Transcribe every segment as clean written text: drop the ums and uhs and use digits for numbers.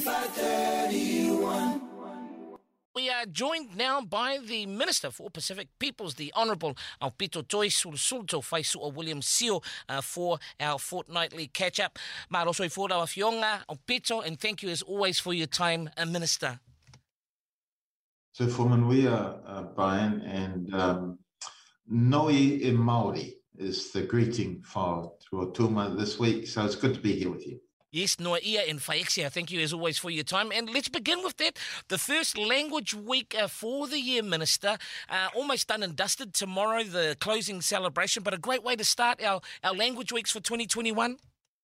531. We are joined now by the Minister for Pacific Peoples, the Honourable Aupito Toi Sulsulto Faisua William Seal, for our fortnightly catch-up. Maroso i fōrawa fionga, Aupito, and thank you as always for your time, Minister. So for Manuia, Brian, and Noi e Māori is the greeting for Rotuma this week, so it's good to be here with you. Yes, Noa Ia and Whaexia, thank you as always for your time. And let's begin with that. The first language week for the year, Minister. Almost done and dusted tomorrow, the closing celebration, but a great way to start our language weeks for 2021.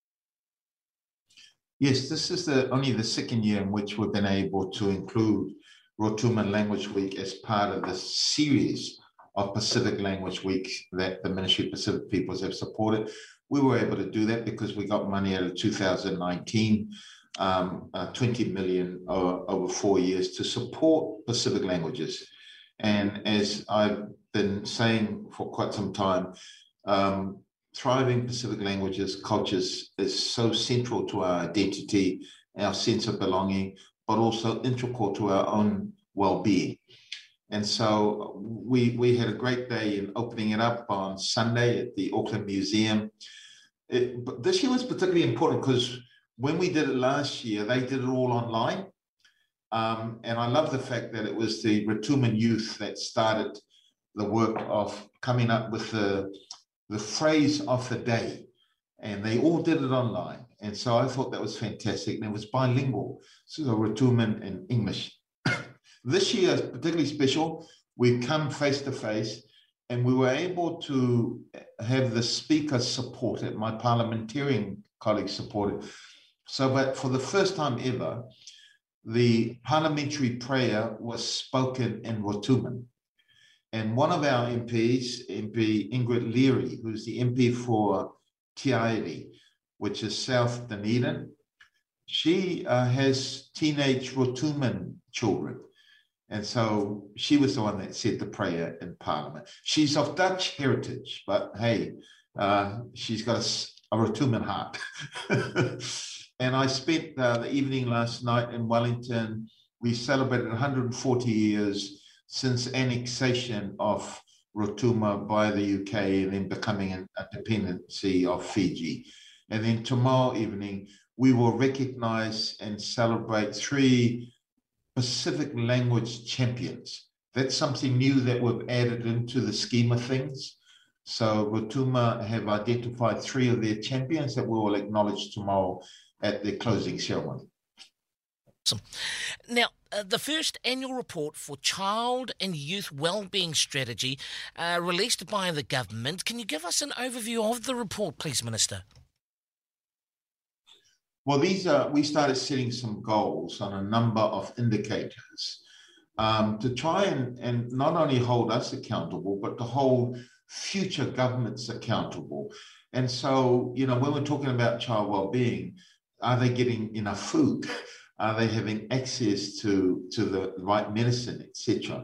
Yes, this is only the second year in which we've been able to include Rotuma Language Week as part of this series of Pacific Language Weeks that the Ministry of Pacific Peoples have supported. We were able to do that because we got money out of 2019, 20 million over 4 years to support Pacific languages. And as I've been saying for quite some time, thriving Pacific languages, cultures is so central to our identity, our sense of belonging, but also integral to our own well-being. And so we had a great day in opening it up on Sunday at the Auckland Museum. But this year was particularly important because when we did it last year, they did it all online. And I love the fact that it was the Rotuman youth that started the work of coming up with the phrase of the day. And they all did it online. And so I thought that was fantastic. And it was bilingual, so Rotuman and English. This year is particularly special. We've come face to face, and we were able to have the speaker support it, my parliamentarian colleagues support it. So, but for the first time ever, the parliamentary prayer was spoken in Rotuman. And one of our MPs, MP Ingrid Leary, who's the MP for Tiairi, which is South Dunedin, she has teenage Rotuman children. And so she was the one that said the prayer in Parliament. She's of Dutch heritage, but hey, she's got a Rotuman heart. And I spent the evening last night in Wellington. We celebrated 140 years since annexation of Rotuma by the UK and then becoming an dependency of Fiji. And then tomorrow evening, we will recognize and celebrate 3 Pacific language champions. That's something new that we've added into the scheme of things. So Rotuma have identified 3 of their champions that we will acknowledge tomorrow at the closing ceremony. Awesome. Now, the first annual report for Child and Youth Wellbeing Strategy released by the government. Can you give us an overview of the report, please, Minister? Well, we started setting some goals on a number of indicators to try and not only hold us accountable, but to hold future governments accountable. And so, you know, when we're talking about child well-being, are they getting enough food? Are they having access to the right medicine, etc.?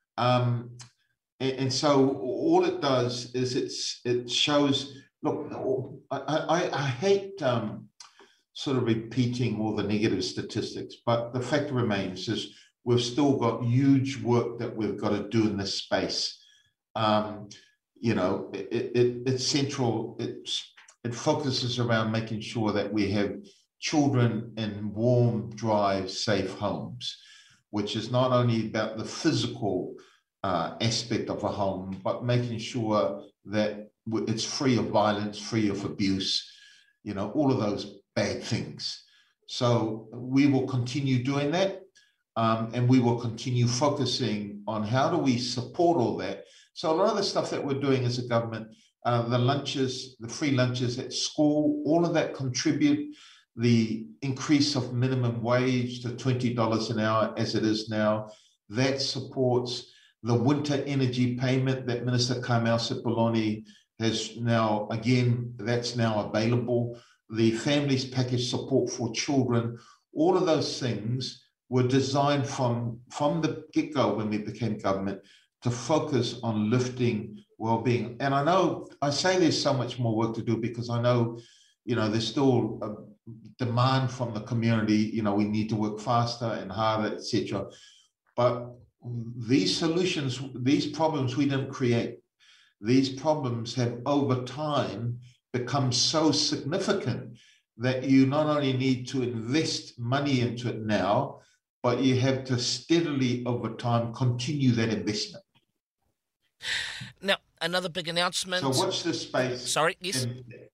And so all it does is it shows, look, I hate sort of repeating all the negative statistics, but the fact remains is we've still got huge work that we've got to do in this space. You know, it's central. It focuses around making sure that we have children in warm, dry, safe homes, which is not only about the physical aspect of a home, but making sure that it's free of violence, free of abuse, you know, all of those bad things. So we will continue doing that, and we will continue focusing on how do we support all that. So a lot of the stuff that we're doing as a government, the lunches, the free lunches at school, all of that contribute. The increase of minimum wage to $20 an hour as it is now, that supports the winter energy payment that Minister Carmel Cipollone has now, again, that's now available. The families package support for children, all of those things were designed from the get-go when we became government to focus on lifting well-being. And I know, I say there's so much more work to do because I know, you know, there's still demand from the community, we need to work faster and harder, etc. But these solutions, these problems we didn't create. These problems have over time become so significant that you not only need to invest money into it now, but you have to steadily over time continue that investment. Now, another big announcement. So watch this space. Sorry, yes.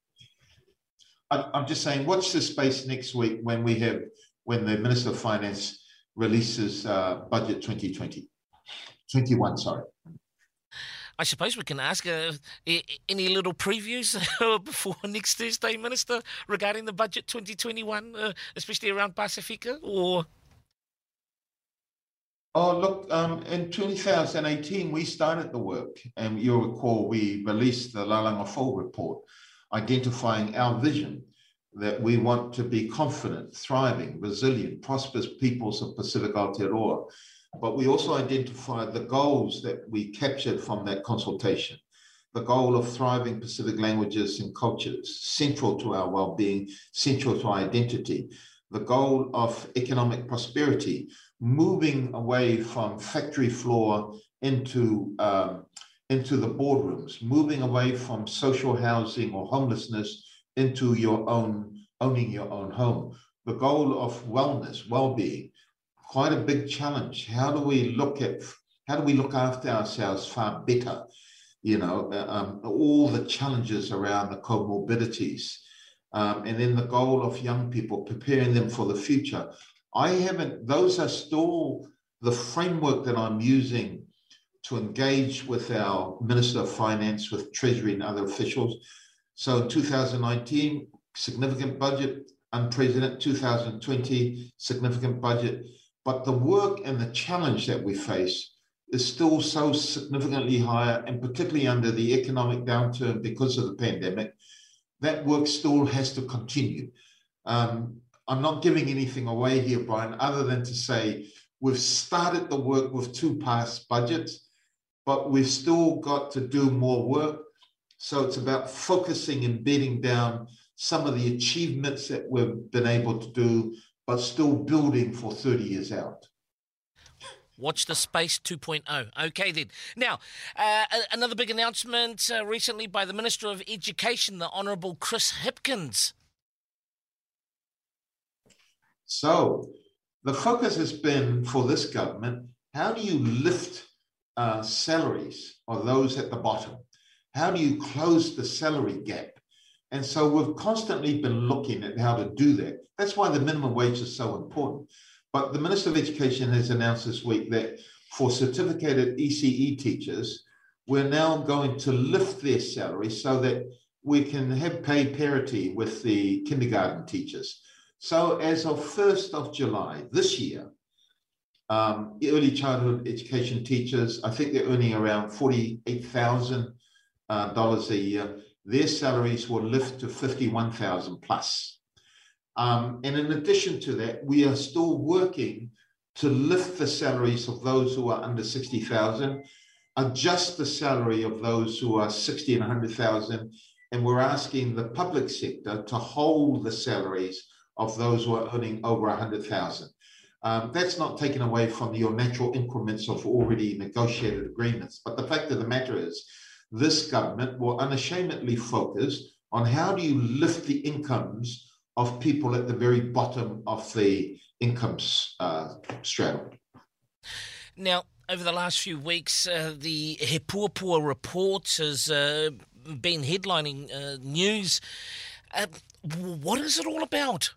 I'm just saying, watch this space next week when the Minister of Finance releases budget 2021, sorry. I suppose we can ask any little previews before next Thursday, Minister, regarding the budget 2021, especially around Pasifika, or? Oh, look, in 2018, we started the work, and you'll recall we released the Lalanga Fall report, identifying our vision that we want to be confident, thriving, resilient, prosperous peoples of Pacific Aotearoa. But we also identified the goals that we captured from that consultation. The goal of thriving Pacific languages and cultures, central to our well-being, central to our identity. The goal of economic prosperity, moving away from factory floor into the boardrooms, moving away from social housing or homelessness into owning your own home. The goal of wellness, well-being, quite a big challenge. How do we look after ourselves far better? All the challenges around the comorbidities. And then the goal of young people, preparing them for the future. Those are still the framework that I'm using to engage with our Minister of Finance, with Treasury and other officials. So 2019, significant budget, unprecedented. 2020, significant budget. But the work and the challenge that we face is still so significantly higher, and particularly under the economic downturn because of the pandemic, that work still has to continue. I'm not giving anything away here, Brian, other than to say we've started the work with 2 past budgets, but we've still got to do more work. So it's about focusing and bedding down some of the achievements that we've been able to do, but still building for 30 years out. Watch the Space 2.0. Okay, then. Now, another big announcement recently by the Minister of Education, the Honourable Chris Hipkins. So the focus has been for this government, how do you lift salaries of those at the bottom? How do you close the salary gap? And so we've constantly been looking at how to do that. That's why the minimum wage is so important. But the Minister of Education has announced this week that for certificated ECE teachers, we're now going to lift their salary so that we can have pay parity with the kindergarten teachers. So as of 1st of July this year, early childhood education teachers, I think they're earning around $48,000 a year. Their salaries will lift to $51,000 plus. And in addition to that, we are still working to lift the salaries of those who are under 60,000, adjust the salary of those who are 60 and 100,000, and we're asking the public sector to hold the salaries of those who are earning over 100,000. That's not taken away from your natural increments of already negotiated agreements. But the fact of the matter is, this government will unashamedly focus on how do you lift the incomes of people at the very bottom of the income stratum. Now, over the last few weeks, the He Puapua report has been headlining news. What is it all about?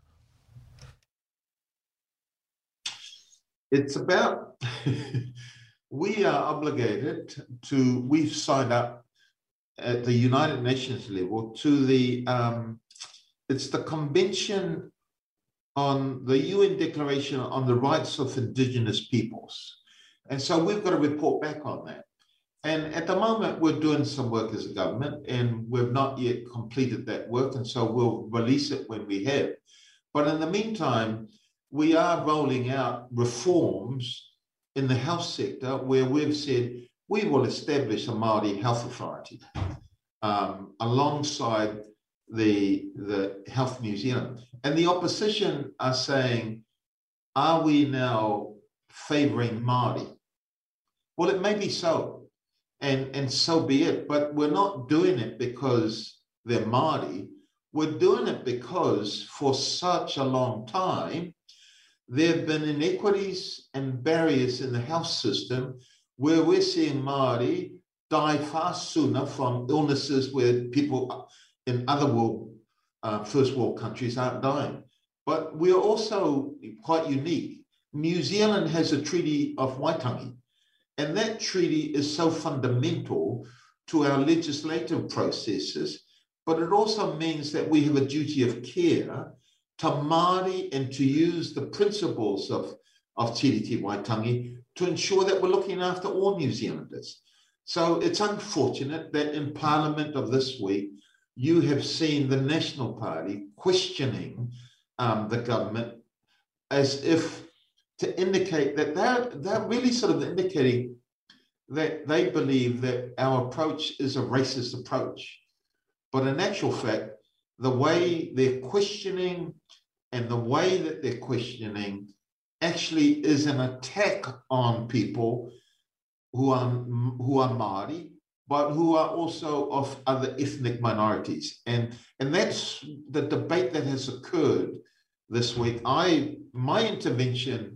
It's about, we are obligated to, we've signed up at the United Nations level to the, it's the Convention on the UN Declaration on the Rights of Indigenous Peoples. And so we've got to report back on that. And at the moment, we're doing some work as a government, and we've not yet completed that work. And so we'll release it when we have. But in the meantime, we are rolling out reforms in the health sector where we've said we will establish a Māori health authority alongside the Health New Zealand. And the opposition are saying, are we now favouring Māori? Well, it may be so, and so be it, but we're not doing it because they're Māori. We're doing it because for such a long time, there have been inequities and barriers in the health system where we're seeing Māori die far sooner from illnesses where people in other first world countries aren't dying. But we are also quite unique. New Zealand has a treaty of Waitangi, and that treaty is so fundamental to our legislative processes, but it also means that we have a duty of care to Māori and to use the principles of Tiriti Waitangi to ensure that we're looking after all New Zealanders. So it's unfortunate that in Parliament of this week, you have seen the National Party questioning the government as if to indicate that they're really sort of indicating that they believe that our approach is a racist approach. But in actual fact, the way they're questioning and the way that they're questioning actually is an attack on people who are Māori, but who are also of other ethnic minorities. And that's the debate that has occurred this week. My intervention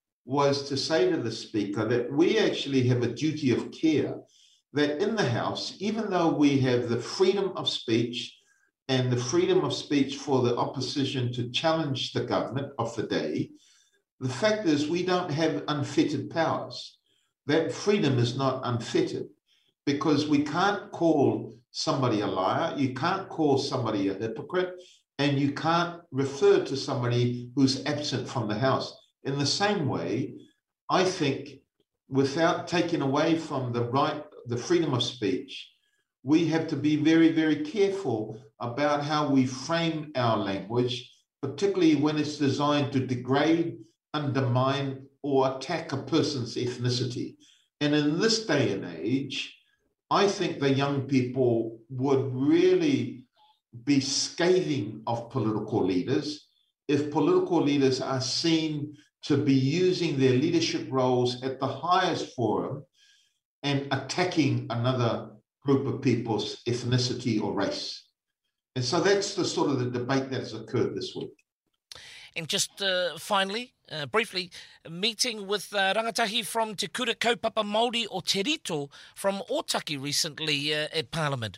was to say to the Speaker that we actually have a duty of care, that in the House, even though we have the freedom of speech and the freedom of speech for the opposition to challenge the government of the day, the fact is we don't have unfettered powers. That freedom is not unfettered because we can't call somebody a liar, you can't call somebody a hypocrite, and you can't refer to somebody who's absent from the House. In the same way, I think without taking away from the freedom of speech, we have to be very, very careful about how we frame our language, particularly when it's designed to degrade, undermine, or attack a person's ethnicity. And in this day and age, I think the young people would really be scathing of political leaders if political leaders are seen to be using their leadership roles at the highest forum and attacking another group of people's ethnicity or race. And so that's the sort of the debate that has occurred this week. And just finally, briefly, a meeting with rangatahi from Te Kura Kaupapa Māori o Te Rito from Otaki recently at Parliament.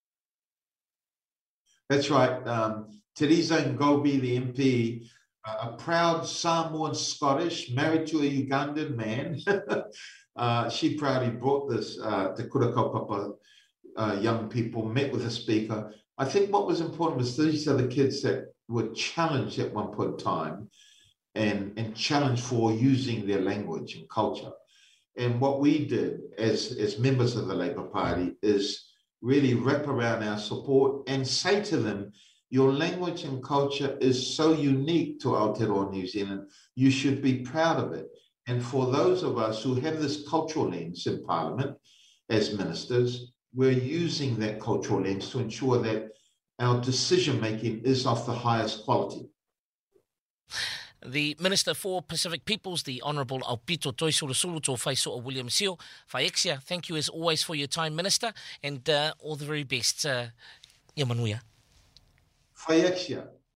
That's right. Teresa Ngobi, the MP, a proud Samoan Scottish, married to a Ugandan man. She proudly brought this Te Kura Kaupapa young people, met with the Speaker. I think what was important was these are the kids that were challenged at one point in time and challenged for using their language and culture. And what we did as members of the Labour Party is really wrap around our support and say to them, your language and culture is so unique to Aotearoa New Zealand, you should be proud of it. And for those of us who have this cultural lens in Parliament as ministers, we're using that cultural lens to ensure that our decision-making is of the highest quality. The Minister for Pacific Peoples, the Honourable Aupito Toisuru tō Whaisoa William Seal. Whaiexia, thank you as always for your time, Minister, and all the very best. Ia manuia. Whaiexia.